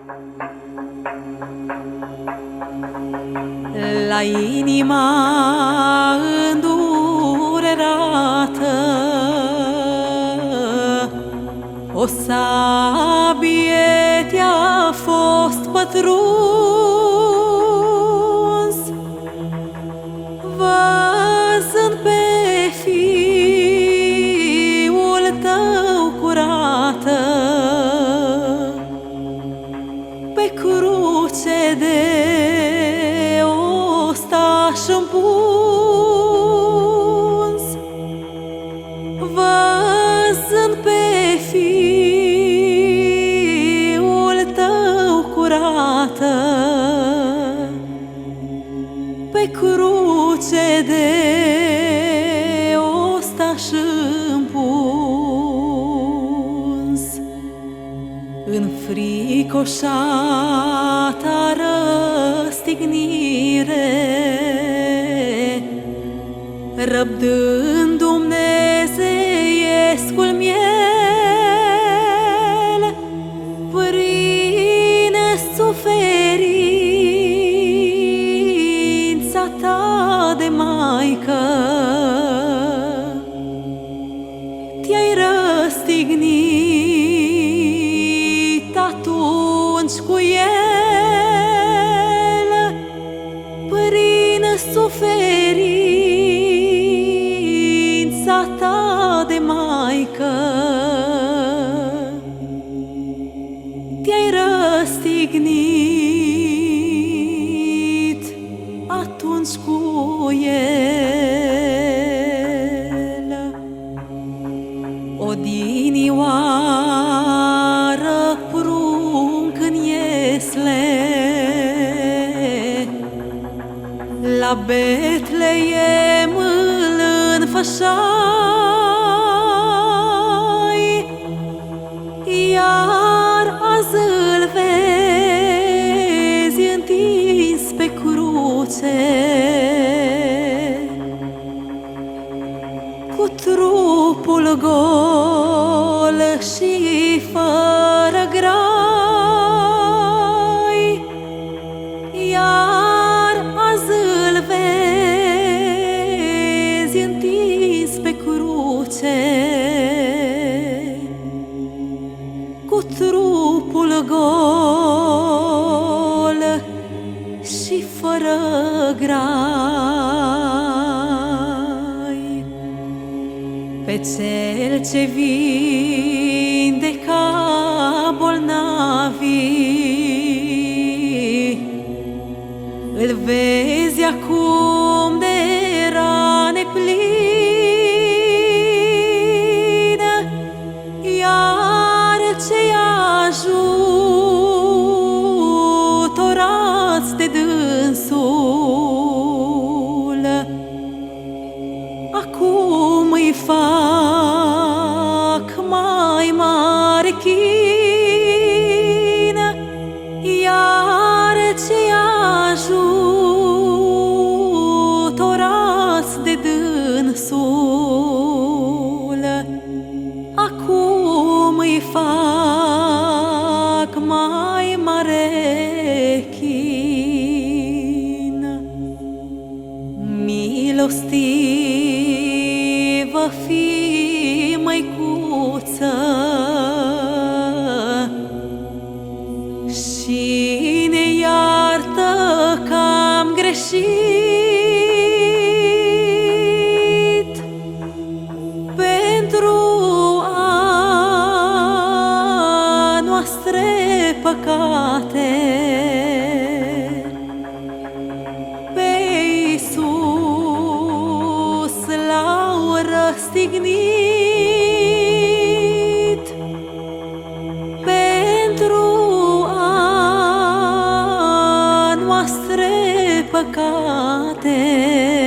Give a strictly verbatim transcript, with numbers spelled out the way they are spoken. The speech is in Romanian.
La inima îndurerată o sabie te-a fost pătruns, văzând pe fiul tău curată pe cruce de ostaș împuns, văzând pe fiul tău curată pe cruce de ostaș împuns. Înfricoșata răstignire, răbdând dumnezeiescul miel, prin suferința ta de maică, te-ai răstignit atunci cu el, prin suferința ta de maică, te-ai răstignit atunci cu el. Odinioară prunc în iesle, la Betleem îl înfășai, iar azi îl vezi întins pe cruce, cu trupul gol și fără grai, iar azi îl vezi întins pe cruce, cu trupul gol și fără grai. Pe cel ce vindeca bolnavii, îl vezi acum de rane plină, iar cei ajutorați de dânsul acum îi fac mai mare chină, iar cei ajutorați de dânsul acum îi fac mai mare chină. Milostivă fii, măicuță, și ne iartă că am greșit pentru a noastre păcate. Pe Iisus l-au răstignit pentru a noastre păcate.